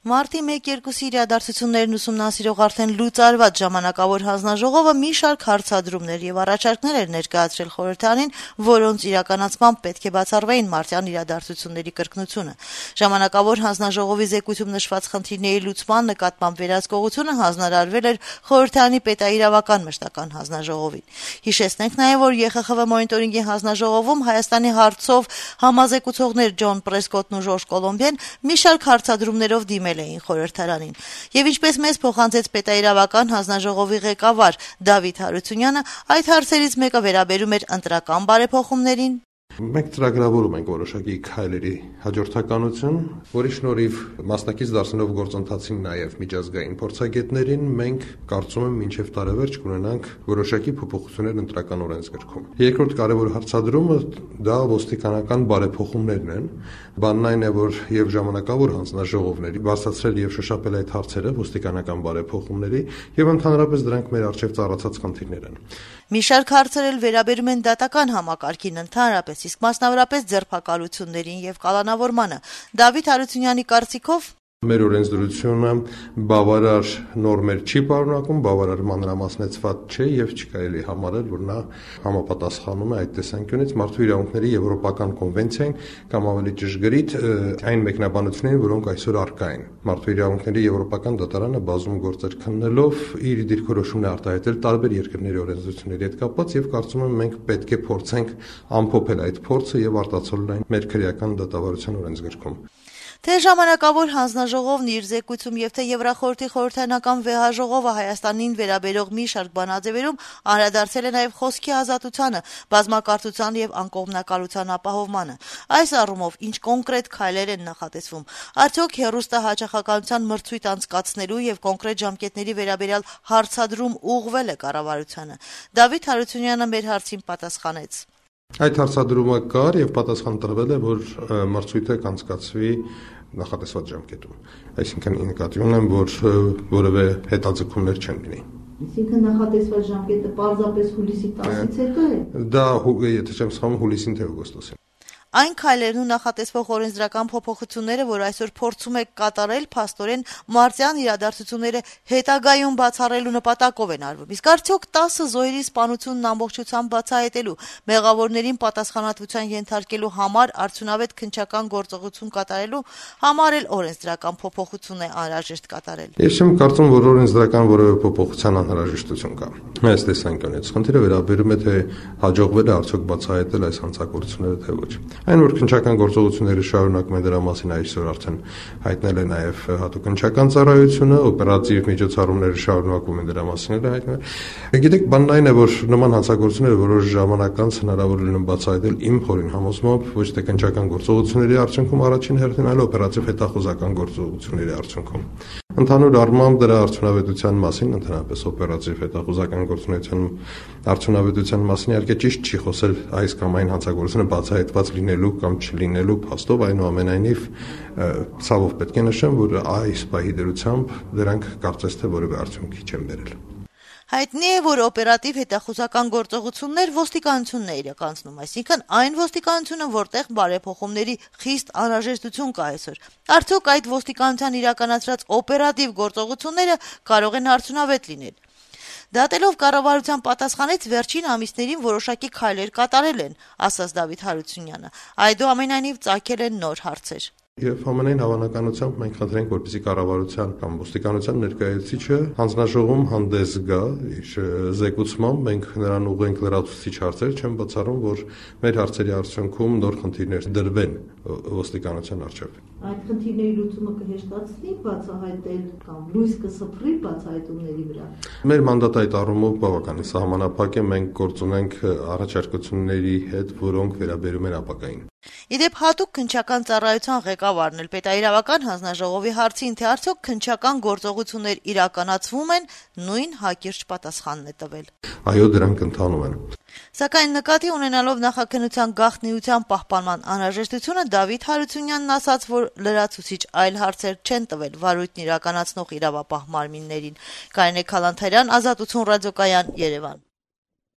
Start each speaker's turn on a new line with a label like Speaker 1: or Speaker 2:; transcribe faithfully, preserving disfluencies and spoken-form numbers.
Speaker 1: Մարտի մեկ երկուսի իրադարձություններն ուսումնասիրող արդեն լուծարված ժամանակավոր հանձնաժողովը մի շարք հարցադրումներ եւ առաջարկներ էր ներկայացրել խորհրդարանին, որոնց իրականացմամբ պետք է բացառվեին մարտյան իրադարձությունների կրկնությունը։ Ժամանակավոր հանձնաժողովի զեկույցում նշված խնդիրների լուծման նկատմամբ վերահսկողությունը հանձնարարվել էր խորհրդարանի պետաիրավական մշտական հանձնաժողովին։ Հիշեցնենք նաեւ, որ Ե Խ Խ V մոնիտորինգի հանձնաժողովում Հայաստանի հարցով համազեկուցողներ Ջոն Պրեսկոտն ու Ժորժ Կոլոմբիան մի շարք հարցադրումներով դիմել էին խորհրդարանին։ Եվ ինչպես մեզ փոխանցեց պետաիրավական հանձնաժողովի ղեկավար Դավիթ Հարությունյանը, այդ հարցերից մեկը վերաբերում էր ընտրական բարեփոխումներին։
Speaker 2: Մենք ծրագրավորում ենք որոշակի քայլերի հաջորդականություն, որի շնորհիվ մասնակից դարձնելով գործընթացին նաև միջազգային փորձագետներին, մենք կարծում եմ մինչև տարեվերջ կունենանք որոշակի փոփոխություններ ընտրական օրենսգրքում։ Երկրորդ կարևոր հարցադրումը դա ոստիկանական բարեփոխումներն են։ Բանն այն է, որ եւ ժամանակավոր հանձնաժողովների բարձրացրել եւ շոշափել այդ հարցերը ոստիկանական բարեփոխումների եւ ընդհանրապես դրանք մեր առջեւ ծառացած խնդիրներ են։
Speaker 1: Մի շարք հարցեր էլ վերաբերում են դատական համակարգին ընդհանրապես, իսկ մասնավորապես ձերբակալություններին եւ կալանավորմանը։ Դավիթ Հարությունյանի կարծիքով
Speaker 2: մեր օրենսդրությունը բավարար նորմեր չի պարունակում, բավարար մանրամասնեցված չէ եւ չկարելի համարել, որ նա համապատասխանում է այդ տեսանկյունից մարդու իրավունքների եվրոպական կոնվենցիային կամ ավելի ճշգրիտ այն մեկնաբանություններին, որոնք այսօր առկա են։ Մարդու իրավունքների եվրոպական դատարանը բազում գործեր քննելով իր դիրքորոշումն է արտահայտել տարբեր երկրների օրենսդրությունների հետ կապված եւ կարծում եմ մենք պետք է փորձենք ամփոփել այդ փորձը եւ արտացոլել այն մեր քրեական դատավարության օրենսգրքում։
Speaker 1: Թե ժամանակավոր հանձնաժողովն իր զեկույցում եւ թե Եվրախորհրդի խորհրդարանական վեհաժողովը Հայաստանին վերաբերող մի շարք բանաձևերում անդրադարձել է նաեւ խոսքի ազատությանը, բազմակարծության եւ անկողմնակալության ապահովմանը։ Այս առումով ինչ կոնկրետ քայլեր են նախատեսվում։ Արդյոք հեռուստահաճախականության մրցույթ անցկացնելու եւ կոնկրետ ժամկետների վերաբերյալ հարցադրում ուղղվել է կառավարությանը։ Դավիթ Հարությունյանը մեր հարցին պատասխանեց.
Speaker 2: Այդ հարցադրումը կար եւ պատասխան տրվել է, որ մրցույթը կանցկացվի նախատեսված ժամկետում։ Այսինքն նկատի ունեմ, որ որևէ հետաձգումներ չեն լինի։
Speaker 3: Այսինքն նախատեսված ժամկետը պարզապես հուլիսի տասից հետո է։
Speaker 2: Դա եթե չեմ սխալվում հուլիսին թե օգոստոսին։
Speaker 1: Այն քայլերն ու նախատեսվող օրենսդրական փոփոխությունները, որ այսօր փորձում է կատարել, փաստորեն մարտյան իրադարձությունները հետագայում բացառելու նպատակով են արվում։ Իսկ արդյոք տասը զոհերի սպանությունն ամբողջությամբ բացահայտելու, մեղավորներին պատասխանատվության ենթարկելու համար արդյունավետ քննչական գործողություն կատարելու համար էլ օրենսդրական փոփոխություն է անհրաժեշտ կատարել։
Speaker 2: Ես չեմ կարծում, որ օրենսդրական որևէ փոփոխության անհրաժեշտություն կա։ Այս տեսանկյունից խնդիրը վերաբերում է թե հաջողվել է արդյոք բացահայտել այս հանցագործությունները թե ոչ։ Այն որ քննչական գործողությունները շարունակում են դրա մասին այսօր արդեն հայտնել է նաև հատուկ քննչական ծառայությունը, օպերատիվ միջոցառումները շարունակվում են դրա մասին էլ հայտնել։ Գիտեք, բանն այն է, որ նման հանցագործությունները որոշ ժամանակ անց հնարավոր լինում բացահայտել իմ խորին համոզմամբ ոչ թե քննչական գործողությունների արդյունքում առաջին հերթին, այլ օպերատիվ հետախուզական գործողությունների արդյունքում։ Ընդհանուր առմամբ դրա արդյունավետության մասին, ընդհանրապես օպերատիվ հետախուզական գործունեության արդյունավետության մասին իհարկե ճիշտ չի խոսել այս կամ այն հանցագործությունը բացահայտված լինելու կամ չլինելու փաստով, այնուամենայնիվ ցավով պետք է նշեմ, որ այս պահի դրությամբ դրանք կարծես թե որևէ արդյունքի չեն բերել։
Speaker 1: Հայտնի է, որ օպերատիվ հետախուզական գործողություններ ոստիկանությունն է իրականացնում, այսինքն այն ոստիկանությունը, որտեղ բարեփոխումների խիստ անհրաժեշտություն կա այսօր։ Արդյոք այդ ոստիկանության իրականացրած օպերատիվ գործողությունները կարող են արդյունավետ լինել։ Դատելով կառավարության պատասխանից վերջին ամիսներին որոշակի քայլեր կատարել են, ասաց Դավիթ Հարությունյանը։ Այդուամենայնիվ ծագել են նոր հարցեր։
Speaker 2: Եվ ամենայն հավանականությամբ մենք խնդրենք, որպեսզի կառավարության կամ ոստիկանության ներկայացուցիչը հանձնաժողովում հանդես գա իր զեկուցմամբ, մենք նրան ուղղենք լրացուցիչ հարցեր, չեմ բացառում, որ մեր հարցերի արդյունքում նոր խնդիրներ դրվեն ոստիկանության առջև։
Speaker 3: Այդ խնդիրների լուծումը կհեշտացնի բացահայտել կամ լույս կսփռի բացահայտումների վրա։
Speaker 2: Մեր մանդատը այդ առումով բավականին սահմանափակ է, մենք գործ ունենք առաջարկությունների հետ, որոնք վերաբերում են ապագային։
Speaker 1: Իդեպ հատուկ քննչական ծառայության ղեկավարն էլ պետաիրավական հանձնաժողովի հարցին, թե արդյոք քննչական գործողություններ իրականացվում են, նույն հակիրճ պատասխանն է տվել։
Speaker 2: Այո, դրանք ընթանում են։
Speaker 1: Սակայն նկատի ունենալով նախաքննության գաղտնիության պահպանման անհրաժեշտությունը, Դավիթ Հարությունյանն ասաց, որ լրացուցիչ այլ հարցեր չեն տվել վարույթն իրականացնող իրավապահ մարմիններին։ Կարինե Քալանթարյան, Ազատություն ռադիոկայան, Երևան։